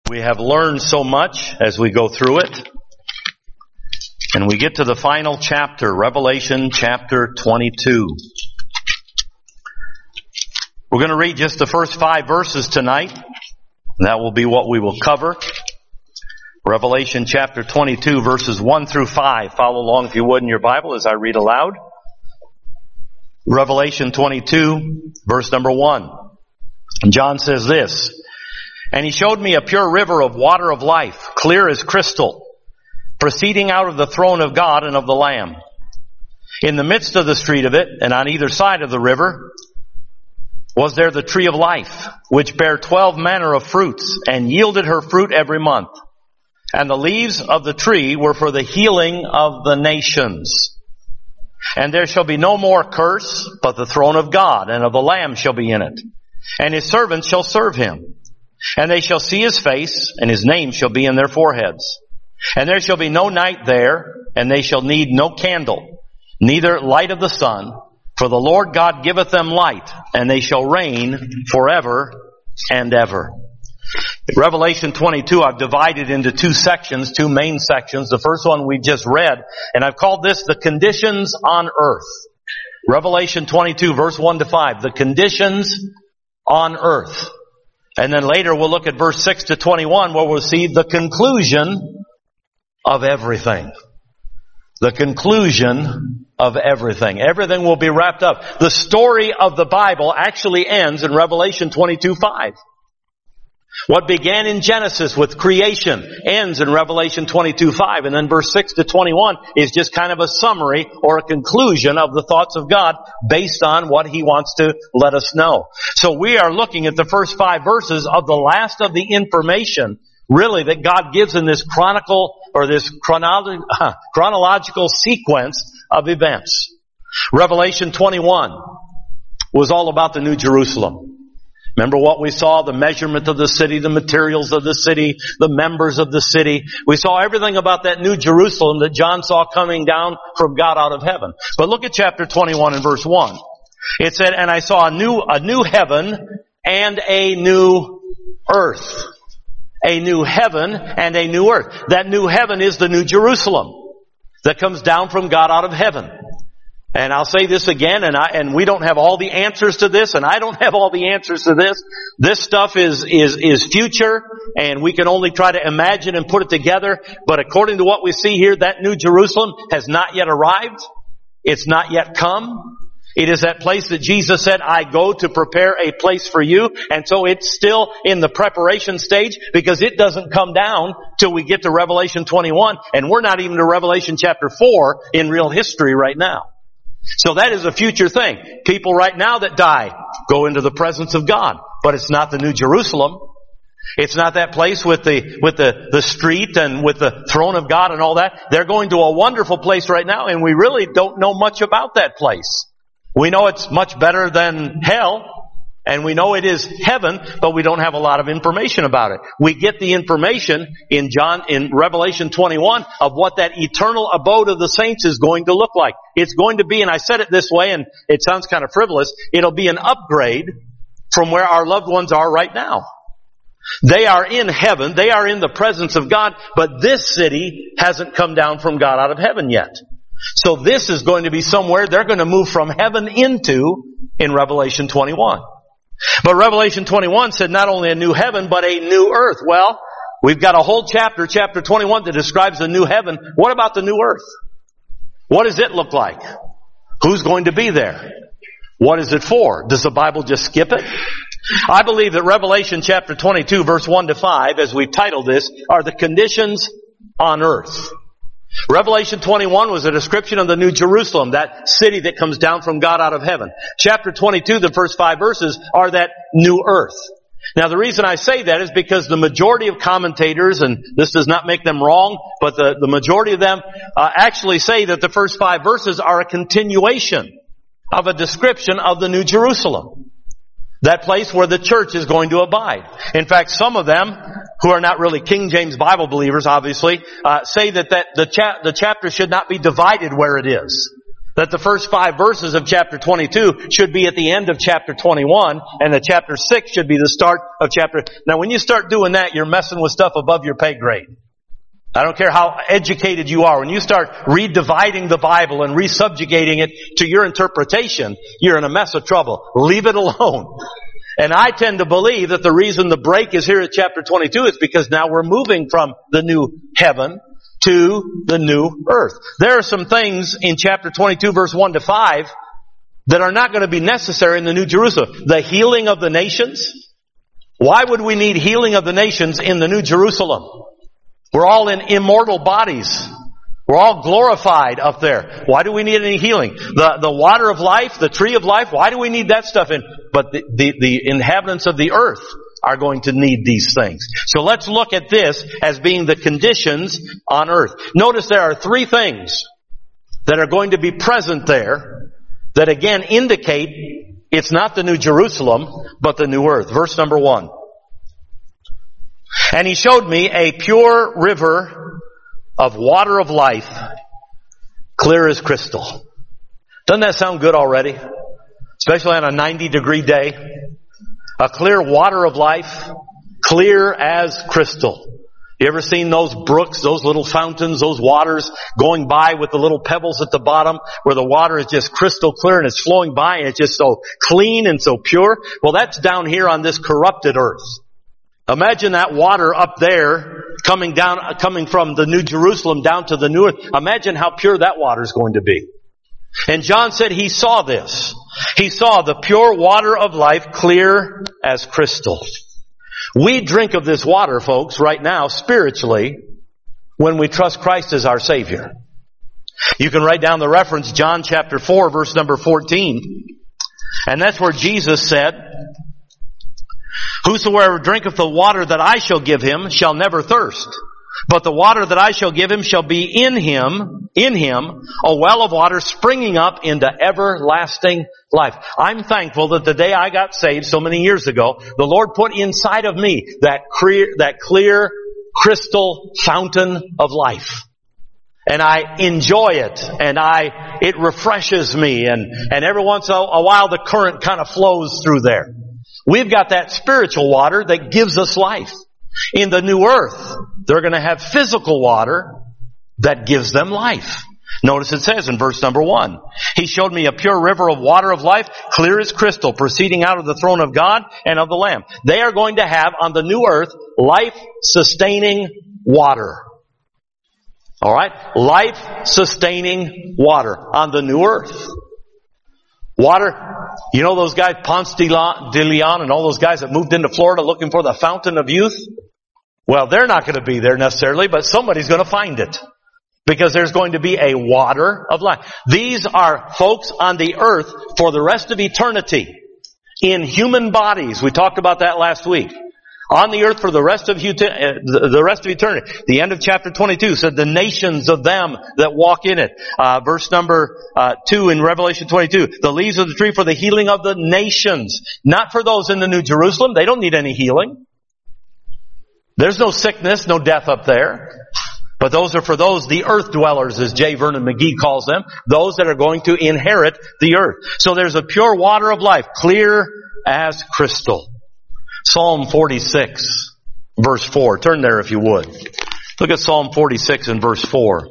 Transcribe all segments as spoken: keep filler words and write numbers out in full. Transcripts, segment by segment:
We have learned so much as we go through it. And we get to the final chapter, Revelation chapter twenty-two. We're going to read just the first five verses tonight. That will be what we will cover. Revelation chapter twenty-two, verses one through five. Follow along if you would in your Bible as I read aloud. Revelation twenty-two, verse number one. And John says this, "And he showed me a pure river of water of life, clear as crystal, proceeding out of the throne of God and of the Lamb. In the midst of the street of it, and on either side of the river, was there the tree of life, which bare twelve manner of fruits, and yielded her fruit every month. And the leaves of the tree were for the healing of the nations. And there shall be no more curse, but the throne of God and of the Lamb shall be in it. And his servants shall serve him. And they shall see his face, and his name shall be in their foreheads. And there shall be no night there, and they shall need no candle, neither light of the sun, for the Lord God giveth them light, and they shall reign forever and ever." In Revelation twenty-two, I've divided into two sections, two main sections. The first one we just read, and I've called this the conditions on earth. Revelation twenty-two, verse one to five, the conditions on earth. And then later we'll look at verse six to twenty-one, where we'll see the conclusion of everything. The conclusion of everything. Everything will be wrapped up. The story of the Bible actually ends in Revelation twenty-two five. What began in Genesis with creation ends in Revelation twenty-two five. And then verse six to twenty-one is just kind of a summary or a conclusion of the thoughts of God based on what He wants to let us know. So we are looking at the first five verses of the last of the information really that God gives in this chronicle or this chronolo- uh, chronological sequence of events. Revelation twenty-one was all about the New Jerusalem. Remember what we saw, the measurement of the city, the materials of the city, the members of the city. We saw everything about that New Jerusalem that John saw coming down from God out of heaven. But look at chapter twenty-one and verse one. It said, "And I saw a new, a new heaven and a new earth." A new heaven and a new earth. That new heaven is the New Jerusalem that comes down from God out of heaven. And I'll say this again, and I, and we don't have all the answers to this, and I don't have all the answers to this. This stuff is, is, is future, and we can only try to imagine and put it together. But according to what we see here, that New Jerusalem has not yet arrived. It's not yet come. It is that place that Jesus said, "I go to prepare a place for you." And so it's still in the preparation stage because it doesn't come down till we get to Revelation twenty-one. And we're not even to Revelation chapter four in real history right now. So that is a future thing. People right now that die go into the presence of God. But it's not the New Jerusalem. It's not that place with the, with the, the street and with the throne of God and all that. They're going to a wonderful place right now, and we really don't know much about that place. We know it's much better than hell, and we know it is heaven, but we don't have a lot of information about it. We get the information in John, in Revelation twenty-one of what that eternal abode of the saints is going to look like. It's going to be, and I said it this way, and it sounds kind of frivolous, it'll be an upgrade from where our loved ones are right now. They are in heaven, they are in the presence of God, but this city hasn't come down from God out of heaven yet. So this is going to be somewhere they're going to move from heaven into in Revelation twenty-one. But Revelation twenty-one said not only a new heaven, but a new earth. Well, we've got a whole chapter, chapter twenty-one, that describes the new heaven. What about the new earth? What does it look like? Who's going to be there? What is it for? Does the Bible just skip it? I believe that Revelation chapter twenty-two, verse one to five, as we've titled this, are the conditions on earth. Revelation twenty-one was a description of the New Jerusalem, that city that comes down from God out of heaven. Chapter twenty-two, the first five verses, are that new earth. Now the reason I say that is because the majority of commentators, and this does not make them wrong, but the, the majority of them uh, actually say that the first five verses are a continuation of a description of the New Jerusalem. That place where the church is going to abide. In fact, some of them, who are not really King James Bible believers, obviously, uh, say that, that the, cha- the chapter should not be divided where it is. that the first five verses of chapter twenty-two should be at the end of chapter twenty-one, and that chapter six should be the start of chapter... Now when you start doing that, you're messing with stuff above your pay grade. I don't care how educated you are. When you start redividing the Bible and resubjugating it to your interpretation, you're in a mess of trouble. Leave it alone. And I tend to believe that the reason the break is here at chapter twenty-two is because now we're moving from the new heaven to the new earth. There are some things in chapter twenty-two, verse one to five, that are not going to be necessary in the New Jerusalem. The healing of the nations. Why would we need healing of the nations in the New Jerusalem? We're all in immortal bodies. We're all glorified up there. Why do we need any healing? The, the water of life, the tree of life, why do we need that stuff in? But the, the, the inhabitants of the earth are going to need these things. So let's look at this as being the conditions on earth. Notice there are three things that are going to be present there that again indicate it's not the New Jerusalem, but the new earth. Verse number one. And he showed me a pure river of water of life, clear as crystal. Doesn't that sound good already? Especially on a ninety degree day. A clear water of life, clear as crystal. You ever seen those brooks, those little fountains, those waters going by with the little pebbles at the bottom where the water is just crystal clear and it's flowing by and it's just so clean and so pure? Well, that's down here on this corrupted earth. Imagine that water up there coming down, coming from the New Jerusalem down to the new earth. Imagine how pure that water is going to be. And John said he saw this. He saw the pure water of life, clear as crystal. We drink of this water, folks, right now, spiritually, when we trust Christ as our Savior. You can write down the reference, John chapter four, verse number fourteen. And that's where Jesus said, whosoever drinketh the water that I shall give him shall never thirst. But the water that I shall give him shall be in him, in him, a well of water springing up into everlasting life. I'm thankful that the day I got saved so many years ago, the Lord put inside of me that clear, that clear, crystal fountain of life. And I enjoy it, and I, it refreshes me, and, and every once in a while the current kind of flows through there. We've got that spiritual water that gives us life. In the new earth, they're going to have physical water that gives them life. Notice it says in verse number one, he showed me a pure river of water of life, clear as crystal, proceeding out of the throne of God and of the Lamb. They are going to have on the new earth life-sustaining water. All right? Life-sustaining water on the new earth. Water, you know those guys, Ponce de Leon and all those guys that moved into Florida looking for the fountain of youth? Well, they're not going to be there necessarily, but somebody's going to find it. Because there's going to be a water of life. These are folks on the earth for the rest of eternity. In human bodies. We talked about that last week. On the earth for the rest of the rest of eternity. The end of chapter twenty-two said the nations of them that walk in it. Uh, verse number uh, two in Revelation twenty-two. The leaves of the tree for the healing of the nations. Not for those in the New Jerusalem. They don't need any healing. There's no sickness, no death up there. But those are for those, the earth dwellers, as J. Vernon McGee calls them. Those that are going to inherit the earth. So there's a pure water of life, clear as crystal. Psalm forty-six, verse four. Turn there if you would. Look at Psalm forty-six and verse four.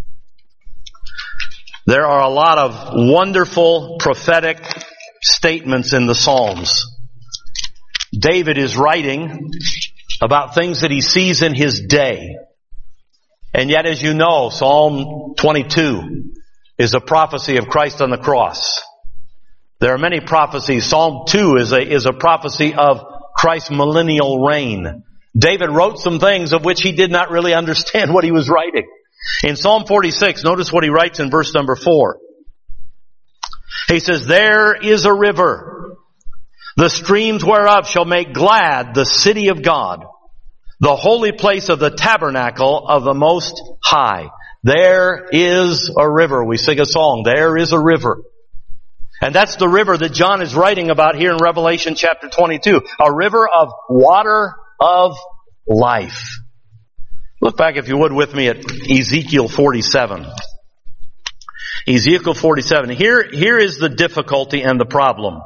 There are a lot of wonderful prophetic statements in the Psalms. David is writing about things that he sees in his day. And yet, as you know, Psalm twenty-two is a prophecy of Christ on the cross. There are many prophecies. Psalm two is a, is a prophecy of Christ's millennial reign. David wrote some things of which he did not really understand what he was writing. In Psalm forty-six, notice what he writes in verse number four. He says, there is a river, the streams whereof shall make glad the city of God, the holy place of the tabernacle of the Most High. There is a river. We sing a song, there is a river. And that's the river that John is writing about here in Revelation chapter twenty-two. A river of water of life. Look back, if you would, with me at Ezekiel forty-seven. Ezekiel forty-seven. Here, here is the difficulty and the problem.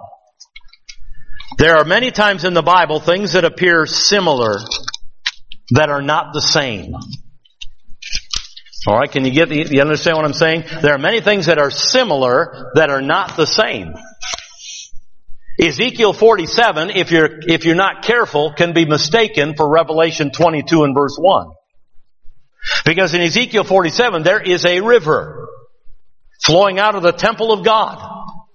There are many times in the Bible things that appear similar that are not the same. All right, can you get the, you understand what I'm saying? There are many things that are similar that are not the same. Ezekiel forty-seven, if you're if you're not careful, can be mistaken for Revelation twenty-two and verse one. Because in Ezekiel forty-seven there is a river flowing out of the temple of God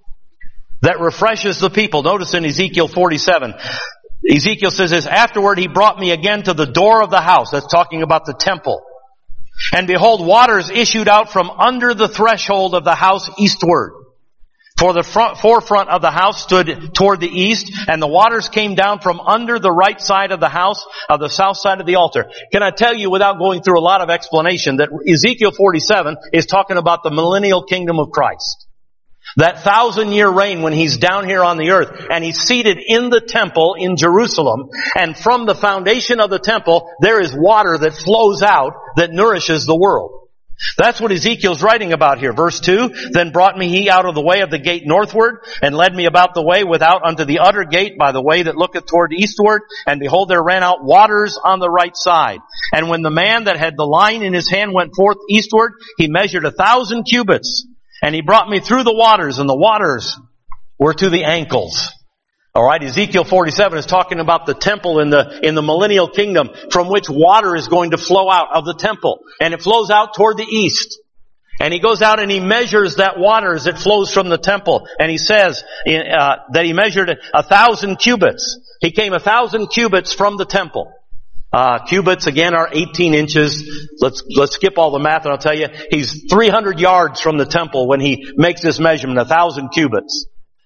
that refreshes the people. Notice in Ezekiel forty-seven, Ezekiel says this, afterward he brought me again to the door of the house. That's talking about the temple. And behold, waters issued out from under the threshold of the house eastward. For the front, forefront of the house stood toward the east, and the waters came down from under the right side of the house, of the south side of the altar. Can I tell you, without going through a lot of explanation, that Ezekiel forty-seven is talking about the millennial kingdom of Christ. That thousand year reign when He's down here on the earth, and He's seated in the temple in Jerusalem, and from the foundation of the temple, there is water that flows out that nourishes the world. That's what Ezekiel's writing about here. Verse two, then brought me he out of the way of the gate northward, and led me about the way without unto the utter gate by the way that looketh toward eastward, and behold, there ran out waters on the right side. And when the man that had the line in his hand went forth eastward, he measured a thousand cubits, and he brought me through the waters, and the waters were to the ankles. Alright, Ezekiel forty-seven is talking about the temple in the, in the millennial kingdom from which water is going to flow out of the temple. And it flows out toward the east. And he goes out and he measures that water as it flows from the temple. And he says uh, that he measured a thousand cubits. He came a thousand cubits from the temple. Uh, cubits again are eighteen inches. Let's, let's skip all the math and I'll tell you, he's three hundred yards from the temple when he makes this measurement, a thousand cubits.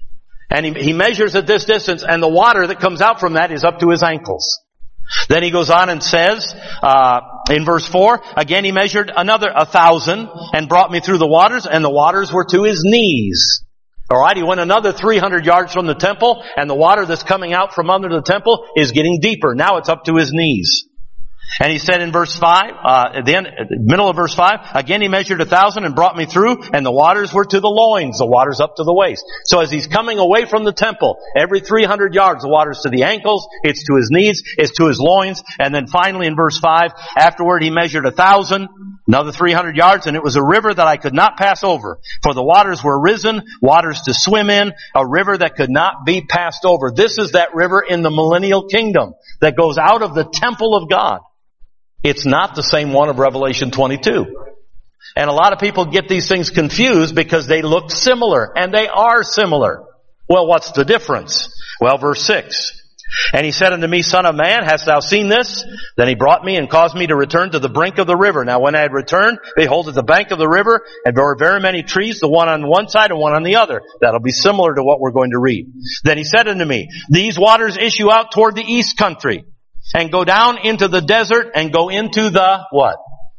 And he, he measures at this distance, and the water that comes out from that is up to his ankles. Then he goes on and says, uh, in verse four, again he measured another a thousand and brought me through the waters, and the waters were to his knees. Alright, he went another three hundred yards from the temple, and the water that's coming out from under the temple is getting deeper. Now it's up to his knees. And he said in verse five, uh, at the end, at the middle of verse five, again he measured a thousand and brought me through, and the waters were to the loins, the waters up to the waist. So as he's coming away from the temple, every three hundred yards, the water's to the ankles, it's to his knees, it's to his loins, and then finally in verse five, afterward he measured a thousand, another three hundred yards, and it was a river that I could not pass over, for the waters were risen, waters to swim in, a river that could not be passed over. This is that river in the millennial kingdom that goes out of the temple of God. It's not the same one of Revelation twenty-two. And a lot of people get these things confused because they look similar, and they are similar. Well, what's the difference? Well, verse six. And he said unto me, Son of man, hast thou seen this? Then he brought me and caused me to return to the brink of the river. Now when I had returned, behold, at the bank of the river, and there were very many trees, the one on one side and one on the other. That'll be similar to what we're going to read. Then he said unto me, these waters issue out toward the east country, and go down into the desert, and go into the, what?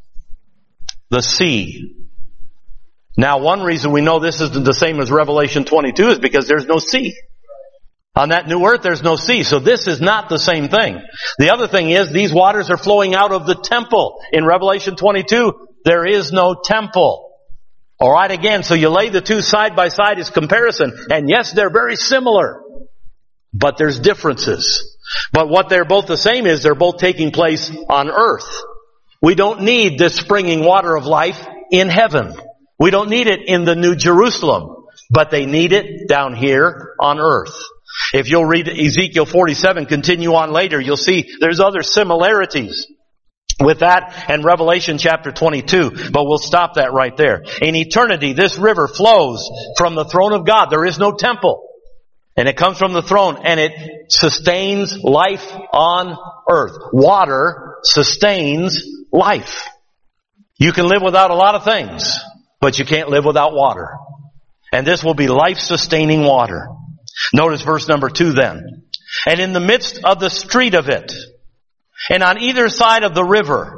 The sea. Now one reason we know this isn't the same as Revelation twenty-two is because there's no sea. On that new earth there's no sea, so this is not the same thing. The other thing is, these waters are flowing out of the temple. In Revelation twenty-two, there is no temple. Alright, again, so you lay the two side by side as comparison, and yes, they're very similar, but there's differences. But what they're both the same is they're both taking place on earth. We don't need this springing water of life in heaven. We don't need it in the New Jerusalem, but they need it down here on earth. If you'll read Ezekiel forty-seven, continue on later, you'll see there's other similarities with that and Revelation chapter twenty-two, but we'll stop that right there. In eternity, this river flows from the throne of God. There is no temple. And it comes from the throne, and it sustains life on earth. Water sustains life. You can live without a lot of things, but you can't live without water. And this will be life-sustaining water. Notice verse number two then. And in the midst of the street of it, and on either side of the river,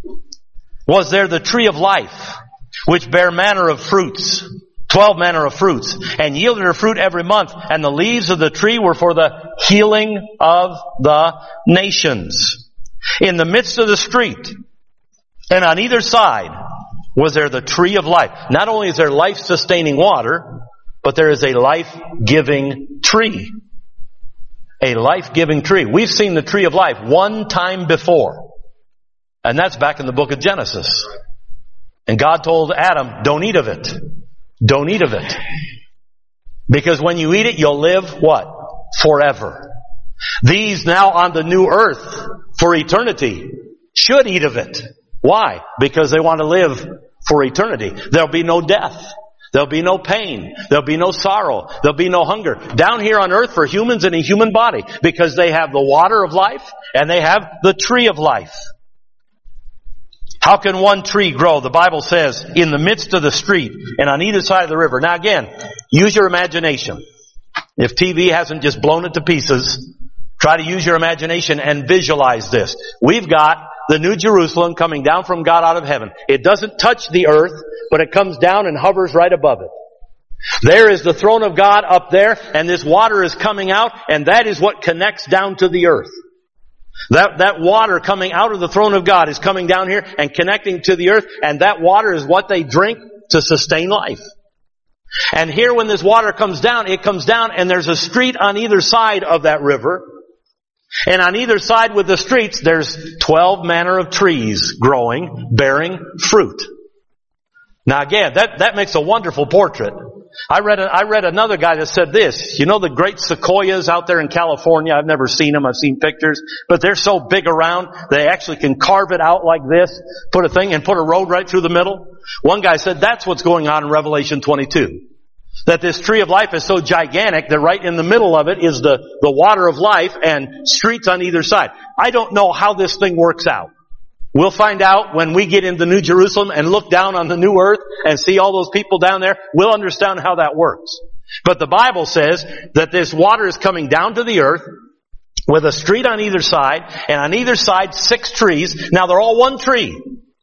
was there the tree of life, which bare manner of fruits, twelve manner of fruits, and yielded her fruit every month, and the leaves of the tree were for the healing of the nations. In the midst of the street, and on either side, was there the tree of life. Not only is there life-sustaining water, but there is a life-giving tree. A life-giving tree. We've seen the tree of life one time before. And that's back in the book of Genesis. And God told Adam, don't eat of it. Don't eat of it. Because when you eat it, you'll live what? Forever. These now on the new earth for eternity should eat of it. Why? Because they want to live for eternity. There'll be no death. There'll be no pain. There'll be no sorrow. There'll be no hunger. Down here on earth for humans in a human body. Because they have the water of life and they have the tree of life. How can one tree grow? The Bible says, in the midst of the street and on either side of the river. Now again, use your imagination. If T V hasn't just blown it to pieces, try to use your imagination and visualize this. We've got the New Jerusalem coming down from God out of heaven. It doesn't touch the earth, but it comes down and hovers right above it. There is the throne of God up there, and this water is coming out, and that is what connects down to the earth. That, that water coming out of the throne of God is coming down here and connecting to the earth, and that water is what they drink to sustain life. And here when this water comes down, it comes down and there's a street on either side of that river. And on either side with the streets, there's twelve manner of trees growing, bearing fruit. Now again, that, that makes a wonderful portrait. I read, a, I read another guy that said this. You know the great sequoias out there in California? I've never seen them. I've seen pictures. But they're so big around, they actually can carve it out like this, put a thing and put a road right through the middle. One guy said that's what's going on in Revelation twenty-two. That this tree of life is so gigantic that right in the middle of it is the, the water of life and streets on either side. I don't know how this thing works out. We'll find out when we get into New Jerusalem and look down on the new earth and see all those people down there. We'll understand how that works. But the Bible says that this water is coming down to the earth with a street on either side, and on either side six trees. Now they're all one tree,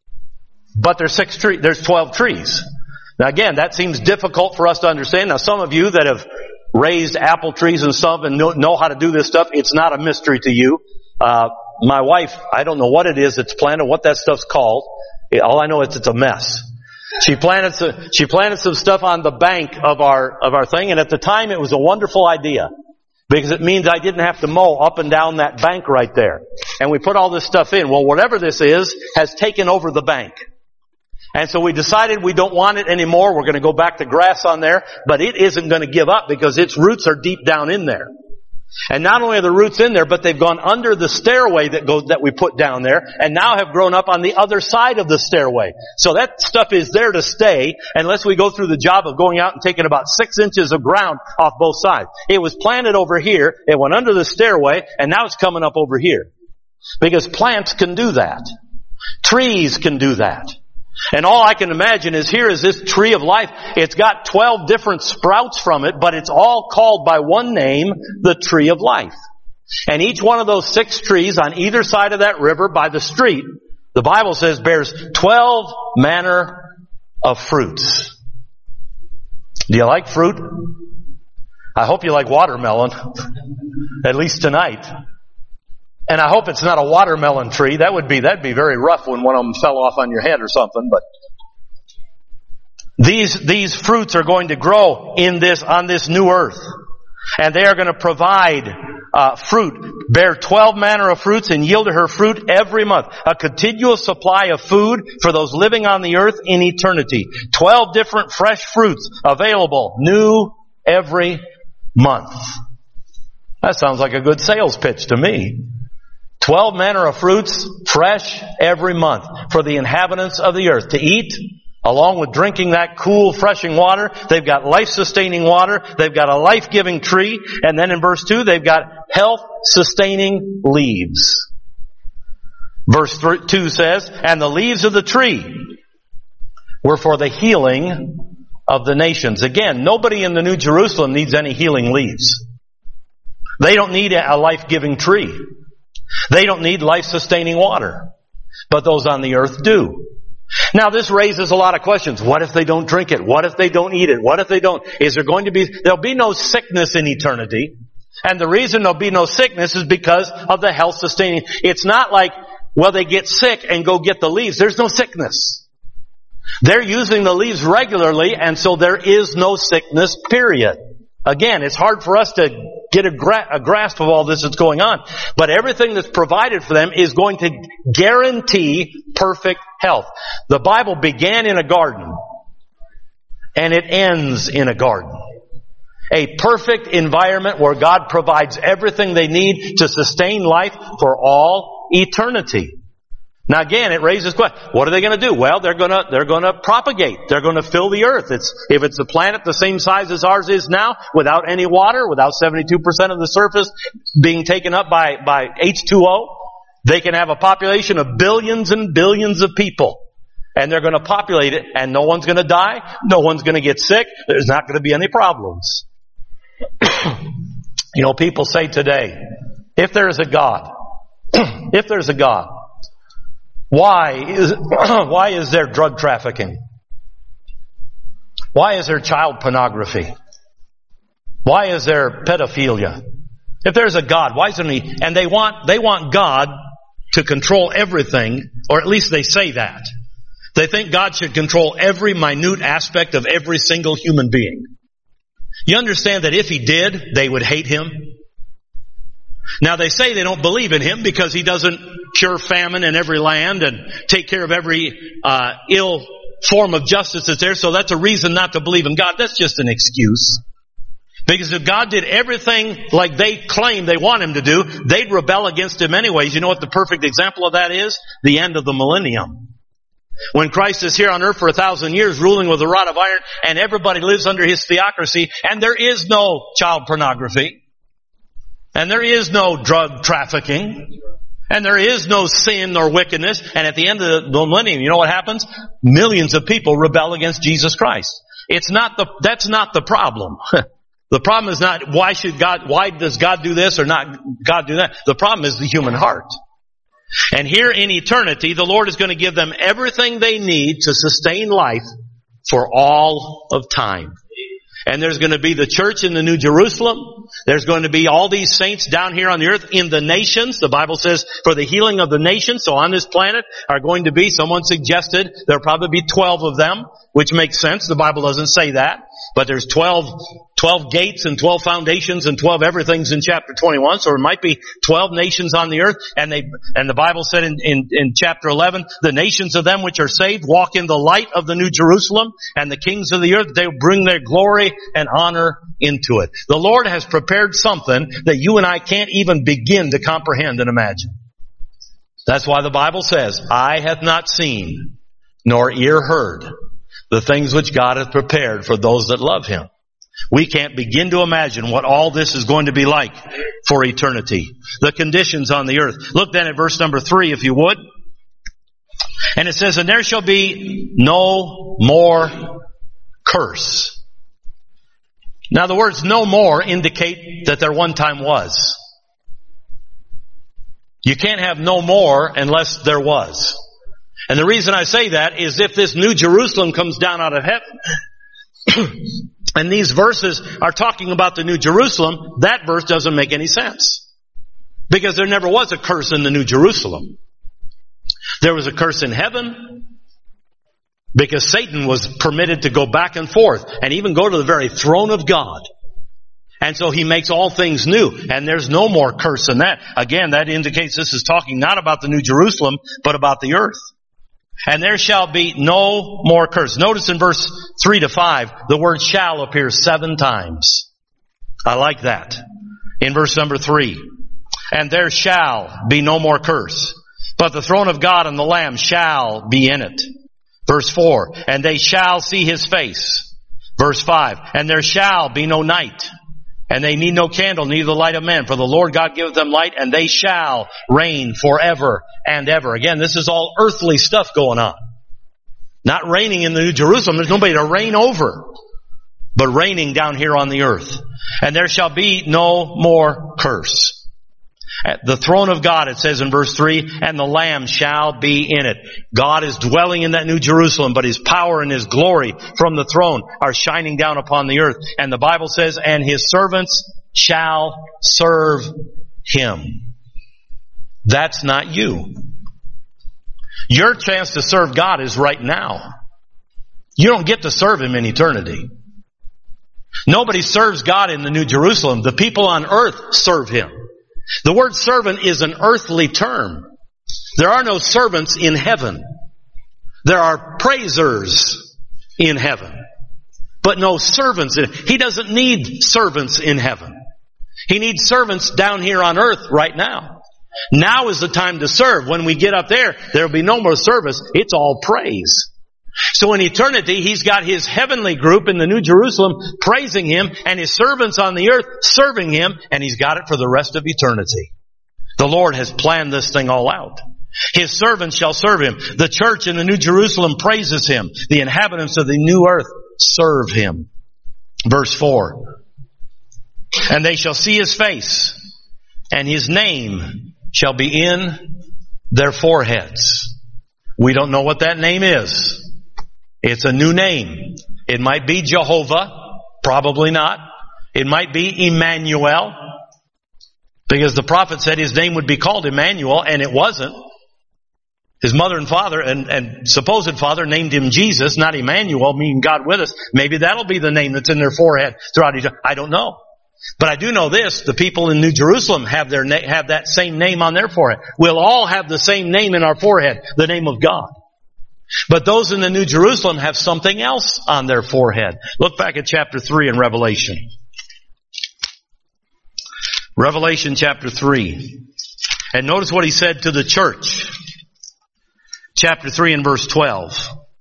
but there's six trees. There's twelve trees. Now again, that seems difficult for us to understand. Now some of you that have raised apple trees and stuff and know, know how to do this stuff, it's not a mystery to you. Uh, my wife, I don't know what it is that's planted, what that stuff's called. All I know is it's a mess. She planted some, she planted some stuff on the bank of our, of our thing, and at the time it was a wonderful idea. Because it means I didn't have to mow up and down that bank right there. And we put all this stuff in. Well, whatever this is has taken over the bank. And so we decided we don't want it anymore. We're going to go back to grass on there, but it isn't going to give up because its roots are deep down in there. And not only are the roots in there, but they've gone under the stairway that goes, that we put down there, and now have grown up on the other side of the stairway. So that stuff is there to stay unless we go through the job of going out and taking about six inches of ground off both sides. It was planted over here, it went under the stairway, and now it's coming up over here. Because plants can do that. Trees can do that. And all I can imagine is here is this tree of life. It's got twelve different sprouts from it, but it's all called by one name, the tree of life. And each one of those six trees on either side of that river by the street, the Bible says bears twelve manner of fruits. Do you like fruit? I hope you like watermelon. At least tonight. And I hope it's not a watermelon tree. That would be, that'd be very rough when one of them fell off on your head or something, but these, these fruits are going to grow in this, on this new earth. And they are going to provide, uh, fruit, bear twelve manner of fruits and yield to her fruit every month. A continuous supply of food for those living on the earth in eternity. Twelve different fresh fruits available, new every month. That sounds like a good sales pitch to me. Twelve manner of fruits, fresh every month for the inhabitants of the earth to eat, along with drinking that cool, refreshing water. They've got life-sustaining water. They've got a life-giving tree. And then in verse two, they've got health-sustaining leaves. Verse two says, and the leaves of the tree were for the healing of the nations. Again, nobody in the New Jerusalem needs any healing leaves. They don't need a life-giving tree. They don't need life-sustaining water. But those on the earth do. Now this raises a lot of questions. What if they don't drink it? What if they don't eat it? What if they don't? Is there going to be, there'll be no sickness in eternity. And the reason there'll be no sickness is because of the health-sustaining. It's not like, well, they get sick and go get the leaves. There's no sickness. They're using the leaves regularly, and so there is no sickness, period. Again, it's hard for us to get a, gra- a grasp of all this that's going on. But everything that's provided for them is going to guarantee perfect health. The Bible began in a garden, and it ends in a garden. A perfect environment where God provides everything they need to sustain life for all eternity. Now again, it raises question. What are they going to do? Well, they're going to, they're going to propagate. They're going to fill the earth. It's, if it's a planet the same size as ours is now, without any water, without seventy-two percent of the surface being taken up by, by H two O, they can have a population of billions and billions of people. And they're going to populate it, and no one's going to die. No one's going to get sick. There's not going to be any problems. You know, people say today, if there's a God, if there's a God, Why is, why is there drug trafficking? Why is there child pornography? Why is there pedophilia? If there's a God, why isn't He? And they want, they want God to control everything, or at least they say that. They think God should control every minute aspect of every single human being. You understand that if He did, they would hate Him? Now they say they don't believe in Him because He doesn't cure famine in every land and take care of every uh, ill form of justice that's there, so that's a reason not to believe in God. That's just an excuse. Because if God did everything like they claim they want Him to do, they'd rebel against Him anyways. You know what the perfect example of that is? The end of the millennium. When Christ is here on earth for a thousand years ruling with a rod of iron and everybody lives under His theocracy and there is no child pornography. And there is no drug trafficking. And there is no sin or wickedness. And at the end of the millennium, you know what happens? Millions of people rebel against Jesus Christ. It's not the, that's not the problem. The problem is not why should God, why does God do this or not God do that? The problem is the human heart. And here in eternity, the Lord is going to give them everything they need to sustain life for all of time. And there's going to be the church in the New Jerusalem. There's going to be all these saints down here on the earth in the nations. The Bible says for the healing of the nations. So on this planet are going to be, someone suggested, there'll probably be twelve of them, which makes sense. The Bible doesn't say that. But there's twelve, twelve gates and twelve foundations and twelve everythings in chapter twenty-one. So there might be twelve nations on the earth. And they, and the Bible said in, in, in chapter eleven, the nations of them which are saved walk in the light of the New Jerusalem, and the kings of the earth, they bring their glory and honor into it. The Lord has prepared something that you and I can't even begin to comprehend and imagine. That's why the Bible says, eye hath not seen, nor ear heard, the things which God hath prepared for those that love Him. We can't begin to imagine what all this is going to be like for eternity. The conditions on the earth. Look then at verse number three, if you would. And it says, and there shall be no more curse. Now the words no more indicate that there one time was. You can't have no more unless there was. And the reason I say that is if this New Jerusalem comes down out of heaven, and these verses are talking about the New Jerusalem, that verse doesn't make any sense. Because there never was a curse in the New Jerusalem. There was a curse in heaven, because Satan was permitted to go back and forth and even go to the very throne of God. And so He makes all things new. And there's no more curse in that. Again, that indicates this is talking not about the New Jerusalem, but about the earth. And there shall be no more curse. Notice in verse three to five, the word shall appears seven times. I like that. In verse number three. And there shall be no more curse, but the throne of God and the Lamb shall be in it. Verse four, and they shall see His face. Verse five, and there shall be no night, and they need no candle, neither the light of men, for the Lord God giveth them light, and they shall reign forever and ever. Again, this is all earthly stuff going on. Not reigning in the New Jerusalem. There's nobody to reign over, but reigning down here on the earth. And there shall be no more curse. At the throne of God, it says in verse three, and the Lamb shall be in it. God is dwelling in that New Jerusalem, but His power and His glory from the throne are shining down upon the earth. And the Bible says, and His servants shall serve Him. That's not you. Your chance to serve God is right now. You don't get to serve Him in eternity. Nobody serves God in the New Jerusalem. The people on earth serve Him. The word servant is an earthly term. There are no servants in heaven. There are praisers in heaven, but no servants in He doesn't need servants in heaven. He needs servants down here on earth right now. Now is the time to serve. When we get up there, there will be no more service. It's all praise. So in eternity, He's got His heavenly group in the New Jerusalem praising Him, and His servants on the earth serving Him, and He's got it for the rest of eternity. The Lord has planned this thing all out. His servants shall serve Him. The church in the New Jerusalem praises Him. The inhabitants of the new earth serve Him. Verse four. And they shall see His face, and His name shall be in their foreheads. We don't know what that name is. It's a new name. It might be Jehovah. Probably not. It might be Emmanuel. Because the prophet said His name would be called Emmanuel, and it wasn't. His mother and father and, and supposed father named Him Jesus, not Emmanuel, meaning God with us. Maybe that'll be the name that's in their forehead throughout eternity. I don't know. But I do know this, the people in New Jerusalem have their na- have that same name on their forehead. We'll all have the same name in our forehead, the name of God. But those in the New Jerusalem have something else on their forehead. Look back at chapter three in Revelation. Revelation chapter three. And notice what He said to the church. Chapter three and verse twelve.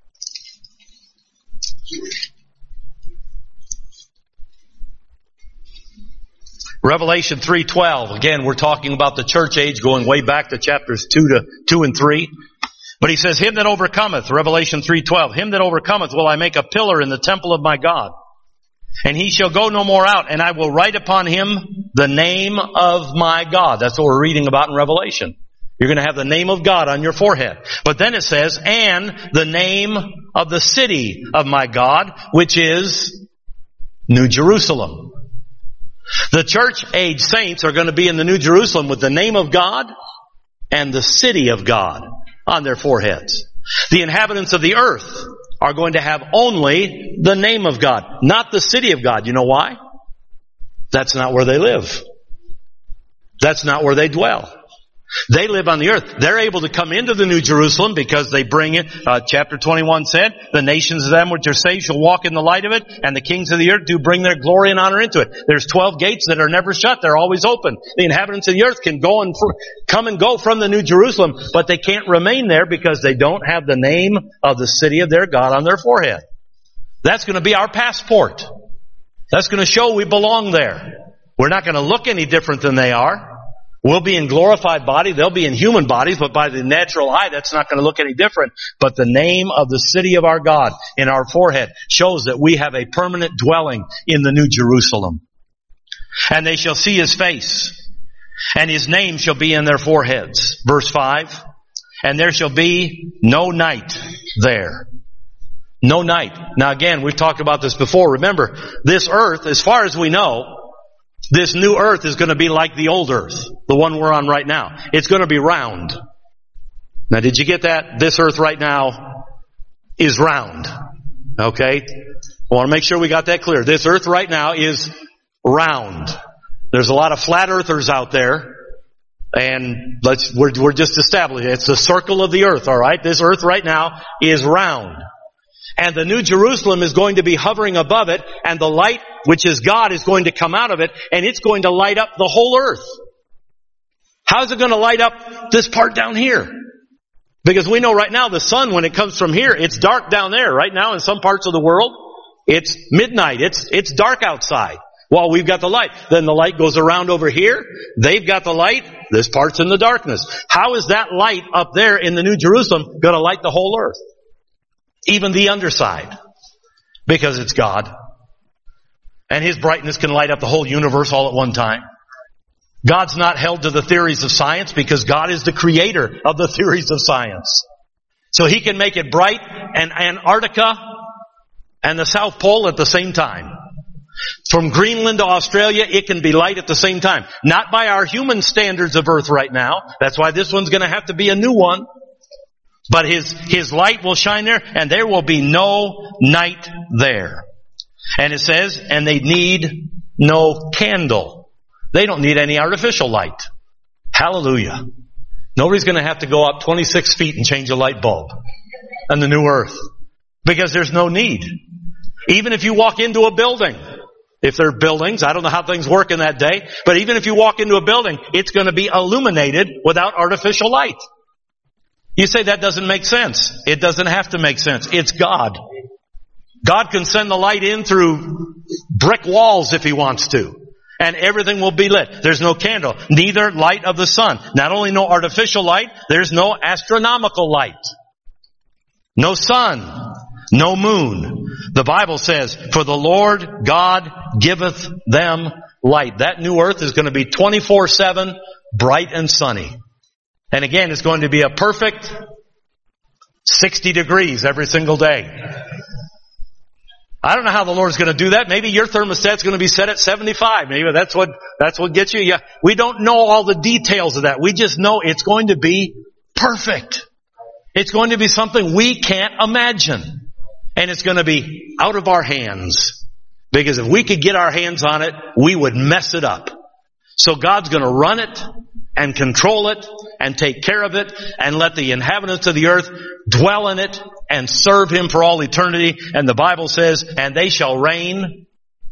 Revelation three twelve. Again, we're talking about the church age going way back to chapters two to two and three. But He says, Him that overcometh, Revelation three twelve, Him that overcometh will I make a pillar in the temple of my God. And he shall go no more out, and I will write upon him the name of my God. That's what we're reading about in Revelation. You're going to have the name of God on your forehead. But then it says, and the name of the city of my God, which is New Jerusalem. The church age saints are going to be in the New Jerusalem with the name of God and the city of God on their foreheads. The inhabitants of the earth are going to have only the name of God, not the city of God. You know why? That's not where they live. That's not where they dwell. They live on the earth. They're able to come into the New Jerusalem because they bring it. Uh, chapter twenty-one said, the nations of them which are saved shall walk in the light of it, and the kings of the earth do bring their glory and honor into it. There's twelve gates that are never shut. They're always open. The inhabitants of the earth can go and fr- come and go from the New Jerusalem, but they can't remain there because they don't have the name of the city of their God on their forehead. That's going to be our passport. That's going to show we belong there. We're not going to look any different than they are. We'll be in glorified body. They'll be in human bodies, but by the natural eye, that's not going to look any different. But the name of the city of our God in our forehead shows that we have a permanent dwelling in the New Jerusalem. And they shall see his face, and his name shall be in their foreheads. Verse five, and there shall be no night there. No night. Now again, we've talked about this before. Remember, this earth, as far as we know, this new earth is going to be like the old earth, the one we're on right now. It's going to be round. Now, did you get that? This earth right now is round. Okay? I want to make sure we got that clear. This earth right now is round. There's a lot of flat earthers out there. And let's, we're, we're just establishing it's the circle of the earth, alright? This earth right now is round. And the New Jerusalem is going to be hovering above it, and the light, which is God, is going to come out of it, and it's going to light up the whole earth. How's it going to light up this part down here? Because we know right now the sun, when it comes from here, it's dark down there. Right now in some parts of the world, it's midnight. It's, it's dark outside while we've got the light. Then the light goes around over here. They've got the light. This part's in the darkness. How is that light up there in the New Jerusalem going to light the whole earth? Even the underside. Because it's God. And his brightness can light up the whole universe all at one time. God's not held to the theories of science because God is the creator of the theories of science. So he can make it bright and Antarctica and the South Pole at the same time. From Greenland to Australia, it can be light at the same time. Not by our human standards of earth right now. That's why this one's going to have to be a new one. But his, his light will shine there, and there will be no night there. And it says, and they need no candle. They don't need any artificial light. Hallelujah. Nobody's going to have to go up twenty-six feet and change a light bulb on the new earth, because there's no need. Even if you walk into a building, if there are buildings, I don't know how things work in that day, but even if you walk into a building, it's going to be illuminated without artificial light. You say that doesn't make sense. It doesn't have to make sense. It's God. God can send the light in through brick walls if He wants to. And everything will be lit. There's no candle, neither light of the sun. Not only no artificial light, there's no astronomical light. No sun, no moon. The Bible says, for the Lord God giveth them light. That new earth is going to be twenty-four seven, bright and sunny. And again, it's going to be a perfect sixty degrees every single day. I don't know how the Lord's going to do that. Maybe your thermostat's going to be set at seventy-five. Maybe that's what, that's what gets you. Yeah. We don't know all the details of that. We just know it's going to be perfect. It's going to be something we can't imagine. And it's going to be out of our hands. Because if we could get our hands on it, we would mess it up. So God's going to run it and control it and take care of it and let the inhabitants of the earth dwell in it and serve Him for all eternity. And the Bible says, and they shall reign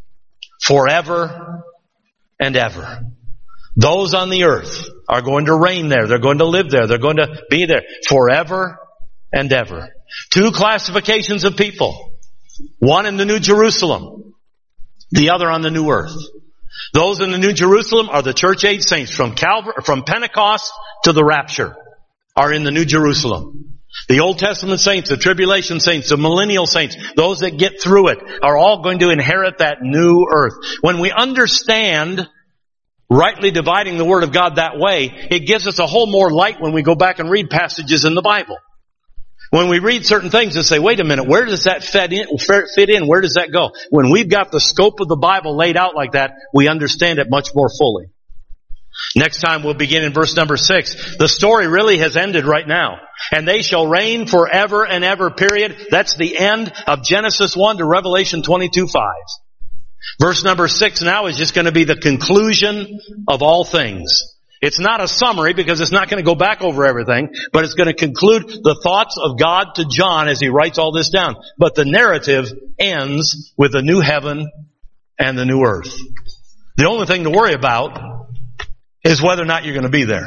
forever and ever. Those on the earth are going to reign there. They're going to live there. They're going to be there forever and ever. Two classifications of people. One in the New Jerusalem. The other on the new earth. Those in the New Jerusalem are the church age saints from Calvary, from Pentecost to the rapture are in the New Jerusalem. The Old Testament saints, the tribulation saints, the millennial saints, those that get through it are all going to inherit that new earth. When we understand rightly dividing the Word of God that way, it gives us a whole more light when we go back and read passages in the Bible. When we read certain things and say, wait a minute, where does that fit in? Fit in? Where does that go? When we've got the scope of the Bible laid out like that, we understand it much more fully. Next time we'll begin in verse number six. The story really has ended right now. And they shall reign forever and ever, period. That's the end of Genesis one to Revelation twenty-two five. Verse number six now is just going to be the conclusion of all things. It's not a summary because it's not going to go back over everything, but it's going to conclude the thoughts of God to John as he writes all this down. But the narrative ends with the new heaven and the new earth. The only thing to worry about is whether or not you're going to be there.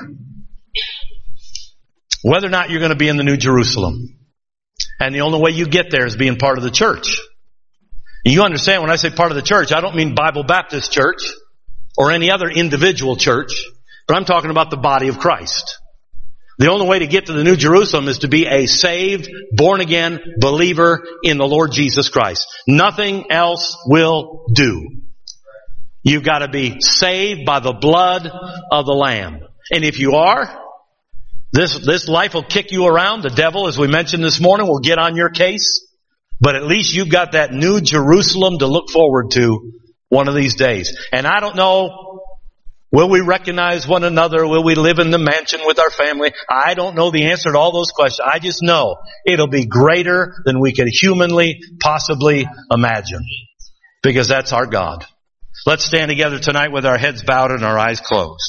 Whether or not you're going to be in the New Jerusalem. And the only way you get there is being part of the church. You understand when I say part of the church, I don't mean Bible Baptist Church or any other individual church. But I'm talking about the body of Christ. The only way to get to the New Jerusalem is to be a saved, born-again believer in the Lord Jesus Christ. Nothing else will do. You've got to be saved by the blood of the Lamb. And if you are, this, this life will kick you around. The devil, as we mentioned this morning, will get on your case. But at least you've got that New Jerusalem to look forward to one of these days. And I don't know, will we recognize one another? Will we live in the mansion with our family? I don't know the answer to all those questions. I just know it'll be greater than we could humanly possibly imagine. Because that's our God. Let's stand together tonight with our heads bowed and our eyes closed.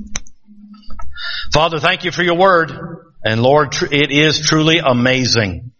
Father, thank you for your word. And Lord, it is truly amazing.